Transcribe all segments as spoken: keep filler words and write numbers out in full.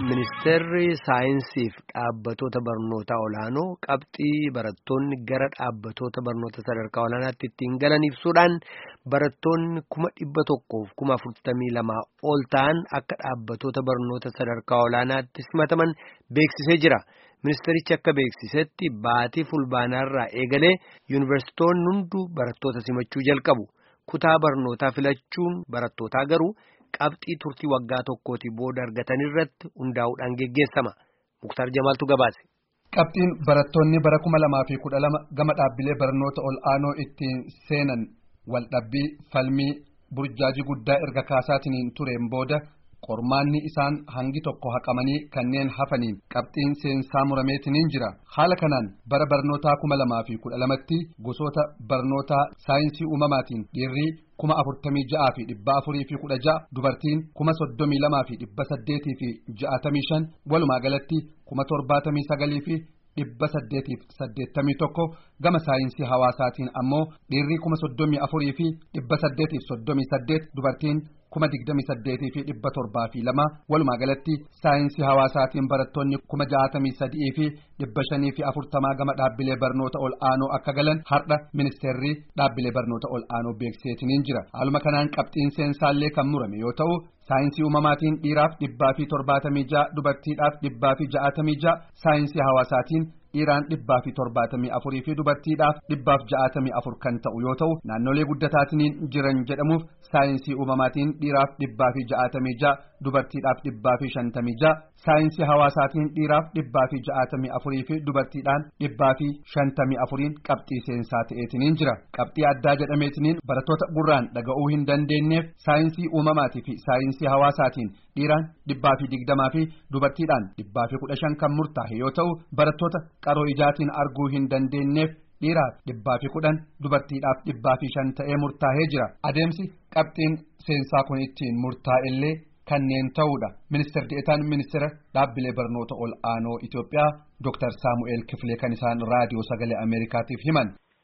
Ministeerri saayinsiif dhaabbattoota barnoota olaanoo qabxii barattoonni gara dhaabbattoota barnoota sadarkaa olaanaatti ittiin galan ibsuudhaan barattoonni kuma dhibba tokkoof kuma afurtamii lamaa ol ta'an akka dhaabbattoota barnoota sadarkaa olaanaatti simataman beeksisee jira. Ministeerichi akka beeksisetti baatii fulbaanaarraa eegalee yuunivarsiitonni hunduu barattoota simachuu jalqabu. Kutaa barnootaa filachuun barattootaa garuu qabxii turtii waggaa tokkootii booda argatan irratti hundaa'uudhaan geggeessama. Muktaar Jamaaltu gabaase. Qabxiin barattoonni bara kuma lamaa fi kudha lama gama dhaabbilee barnoota ol'aanoo ittiin seenan waldhabbii falmii burjaajii guddaa erga kaasaatiin tureen booda qormaanni isaan hangi tokko haqamanii kanneen hafaniin qabxiin seensaa murameetiin jira. Haala kanaan bara barnootaa kuma lamaa fi kudha lamatti gosoota barnootaa saayinsii uumamaatiin dhiirrii kuma afurtamii ja'aa fi dhibba afurii fi kudha ja'a dubartiin kuma soddomii lamaa fi dhibba saddeetii fi ja'atamii shan walumaa galatti kuma torbaatamii sagalii fi dhibba saddeetiif saddeettamii tokko gama saayinsii hawaasaatiin ammoo dhiirrii kuma soddomii afurii fi dhibba saddeetiif soddomii saddeet dubartiin kuma digdamii saddeetii fi dhibba torbaa fi lama walumaa galatti saayinsii hawaasaatiin barattoonni kuma ja'atamii sadii fi dhibba shanii fi afurtamaa gama dhaabbilee barnoota ol'aanoo akka galan har'a ministeerri dhaabbilee barnoota ol'aanoo beeksiseetiin jira. Haaluma kanaan qabxiin seensaallee kan murame yoo ta'u saayinsii uumamaatiin dhiiraaf dhibbaa fi torbaatamii ja'a dubartiidhaaf dhibbaa fi ja'atamii ja'a saayinsii hawaasaatiin dhiiraan dhibbaa fi torbaatamii afurii fi dubartiidhaaf dhibbaaf ja'atamii afur kan ta'u yoo ta'u naannolee guddataatiin jiran jedhamuuf saayinsii uumamaatiin dhiiraaf dhibbaa fi ja'atamii ja'a dubartiidhaaf dhibbaa fi shantamii ja'a saayinsii hawaasaatiin dhiiraaf dhibbaa fi ja'atamii afurii fi dubartiidhaan dhibbaa fi shantamii afuriin qabxii seensaa ta'eetiin jira. Qabxii addaa jedhameetiin barattoota gurraan dhaga'uu hin dandeenyeef saayinsii uumamaatii fi saayinsii hawaasaatiin dhiiraan dhibbaa fi digdamaa fi dubartiidhaan dhibbaa fi kudha shan kan murtaa'e yoo ta'u barattoota qaroo ijaatiin arguu hin dandeenyeef dhiiraaf dhibbaa fi kudhan dubartiidhaaf dhibbaa fi shan ta'ee murtaa'ee jira. Adeemsi qabxiin seensaa kun ittiin murtaa'ellee kanneen ta'uudha. Ministeer Deetaan Ministeera Dhaabbilee Barnoota Ol'aanoo Itoophiyaa Dooktar Saamu'eel Kifilee kan isaan raadiyoo sagalee Ameerikaatiif himan.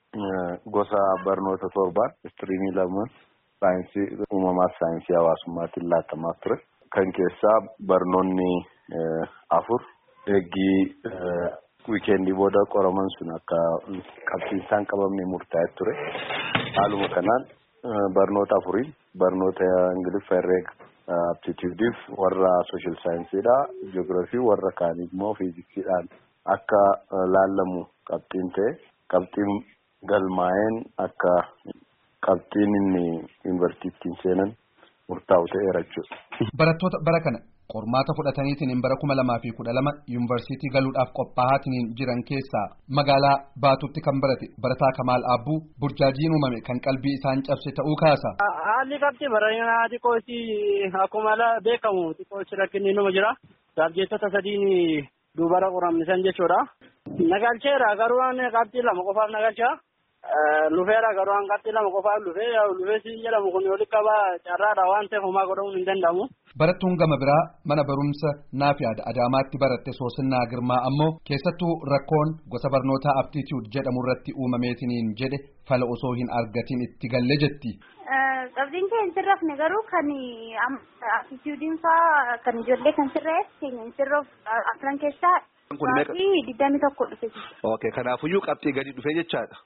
Gosa barnoota torbaan istiriimii lama saayinsii uumamaa fi saayinsii hawaasummaatiin laatamaa ture. Kan keessaa barnoonni afur eeggii wiikeendii booda qoraman sun akka qabxiinsaan qabamne murtaa'ee ture. Haaluma kanaan barnoota afuriin barnoota Ingiliffa herreega aptituudiif warra sooshaal saayinsiidha jiyoogiraafii warra kaanii immoo fiiziksiidhaan akka laallamu qabxiin ta'e qabxiin galmaa'een akka qabxiin inni yuunivarsiitiin seenan murtaa'u ta'eera jechuudha. Barattoota bara kana qormaata fudhataniitiin bara kuma lamaa fi kudha lama yuunivarsiitii galuudhaaf qophaa'aatiin jiran keessaa magaalaa Baatuutti kan barate barataa Kamaal Abbuu burjaajiin uumame kan qalbii isaan cabse ta'uu kaasa. Haalli qabxii baranaa xiqqoosi akkuma beekamu xiqqoosi rakkinni numa jira. Saabjeettota sadiin dubara qoramnisan jechuudha. Nagalcheera garuu qabxii lama qofaaf nagalchaa. Lufeera garuu qabxii lama qofaaf lufee lufee siin jedhamu kun walitti qabaa carraadha waan ta'eef homaa godhamuun hin danda'amu. Barattuun gama biraa mana barumsa Naafiyaad Adaamaatti baratte Soosinnaa Girmaa ammoo keessattuu rakkoon gosa barnootaa aptituud jedhamu irratti uumameetiin jedhe fala osoo hin argatiin itti galle jetti. Qabxiin keenya sirrafne garuu kan aptituudiin fa'aa kan ijoollee kan sirreef keenya sirroof afran keessaa qabxii digdamii tokko dhufe. Okay, kanaafuyyuu qabxii gadi dhufe jechaadha.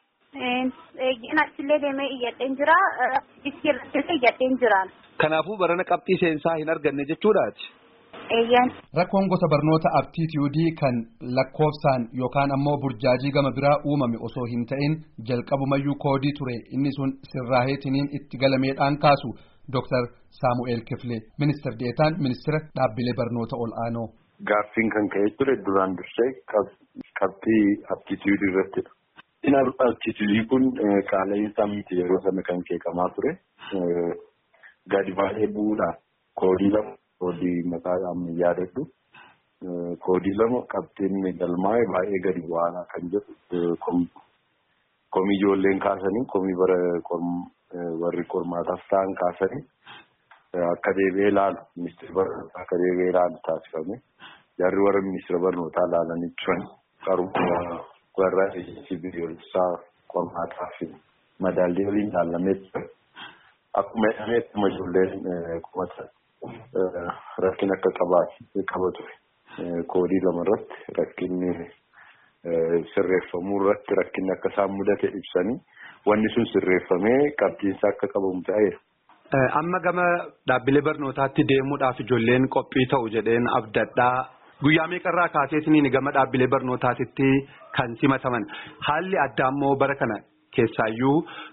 Eeggin achillee deemee iyyadheen jira. Iskirrattillee iyyadheen jiraan. Kanaafuu barana qabxii seensaa hin arganne jechuudhaati. Eeyyaan. Rakkoon gosa barnoota aptituudii kan lakkoofsaan yookaan ammoo burjaajii gama biraa uumame osoo hin ta'in jalqabumayyuu koodii ture inni sun sirraaheetiniin itti galameedhaan kaasu Dooktar Saamu'eel Kifilee Ministeer Deetaan Ministeera Dhaabbilee Barnoota Ol'aanoo. Gaaffiin kan ka'ee ture duraan dursee qabxii aptituudii irrattidha. Inni aptituudii kun qaala'insa miti yeroo sana kan keekamaa ture. Gadi baay'ee bu'uudhaan koodii lama koodii maqaadhaan yaadadhu koodii lama qabxiin galmaa'e baay'ee gadi bu'aadha kan jedhu komii ijoolleen kaasanii komii bara warri qormaataaf ta'an kaasanii akka deebi'ee ilaalu ministeera barnootaa akka deebi'ee ilaalu taasifame jarri warra ministeera barnootaa ilaalanii turan qaruma warra biyyoolessaa qormaataa fi madaallii waliin ilaalamee ture. Akkuma jedhamee ijoolleen qubata rakkina akka qabaatu qaba ture. koodii lama irratti rakkinni sirreeffamuu irratti rakkinni akka isaan mudate ibsanii wanni sun sirreeffamee qabxiinsa akka qabamu ta'eera. Amma gama dhaabbilee barnootaatti deemuudhaaf ijoolleen qophii ta'u jedheen abdadhaa guyyaa meeqarraa kaaseetiniin gama dhaabbilee barnootaatitti kan simataman haalli addaa immoo bara kana keessaayyuu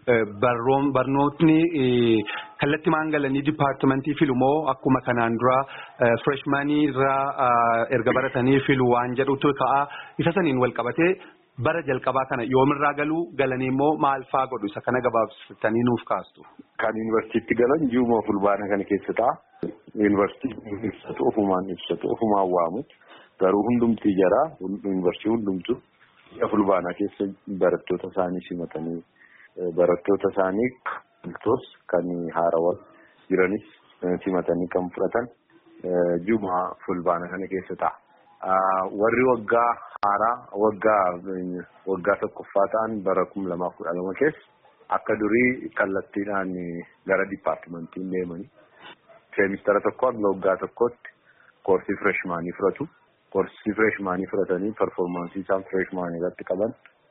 barnootni kallattii maangalanii dipaartimentii filumoo akkuma kanaan dura fireshmaanii irraa erga baratanii filu waan jedhutu ka'a isa saniin wal qabatee bara jalqabaa kana yoomirraa galuu galanii immoo maal fa'aa godhu isa kana gabaabsitanii nuuf kaastu. Kan yuunivarsiitti galan ji'uma fulbaana kana keessa ta'a. Yuunivarsiitiin ibsatu ofumaan ibsatu ofumaan waamu garuu hundumtii jaraa yuunivarsiitii hundumtu fulbaana keessa barattoota isaanii simatanii barattoota isaanii bultoos kan haarawaa jiranis simatanii kan fudhatan ji'uma fulbaana kana keessa ta'a. Warri waggaa haaraa waggaa waggaa tokkoffaa ta'an bara kuma lamaaf kudha lama keessa akka durii kallattiidhaan gara dipaartimentiin deemanii seemistara tokko hanga waggaa tokkotti koorsii fireshmaanii fudhatu. Koorsii fireshmaanii fudhatanii performaansii isaan fireshmaanii irratti qaban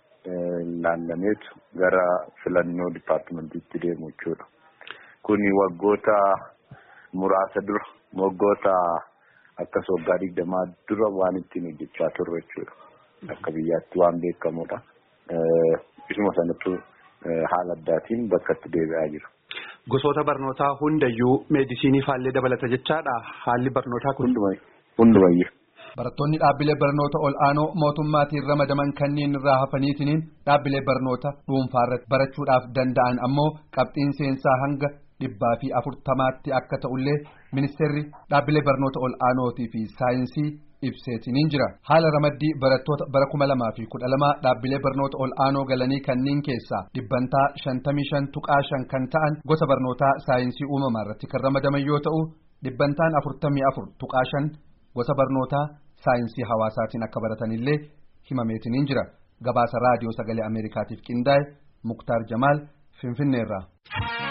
laallameetu gara filannoo dipaartimentiitti deemu jechuudha. Kuni waggoota muraasa dura waggoota akkas waggaa digdamaa dura waan ittiin hojjechaa turre jechuudha. Akka biyyaatti waan beekamudha. Isuma sanattu haala addaatiin bakka itti deebi'aa jira. Gosoota barnootaa hundayyuu meedisinii faallee dabalata jechaadha haalli barnootaa kun. Hundumayyuu. Barattoonni dhaabbilee barnoota ol'aanoo mootummaatiin ramadaman kanneen irraa hafaniitiin dhaabbilee barnoota dhuunfaarratti barachuudhaaf danda'an ammoo qabxiin seensaa hanga dhibbaa fi afurtamaatti akka ta'ullee ministeerri dhaabbilee barnoota ol'aanootii fi saayinsii ibseetiniin jira. Haala ramaddii barattoota bara kuma lamaa fi kudha lama dhaabbilee barnoota ol'aanoo galanii kanneen keessaa dhibbantaa shantamii shan tuqaa shan kan ta'an gosa barnootaa saayinsii uumamaa irratti kan ramadaman yoo ta'u dhibbantaan afurtamii afur tuqaa shan gosa barnootaa saayinsii hawaasaatiin akka baratanillee himameetiniin jira. Gabaasa raadiyoo sagalee Ameerikaatiif qindaa'e Muktaar Jamaal Finfinneerraa.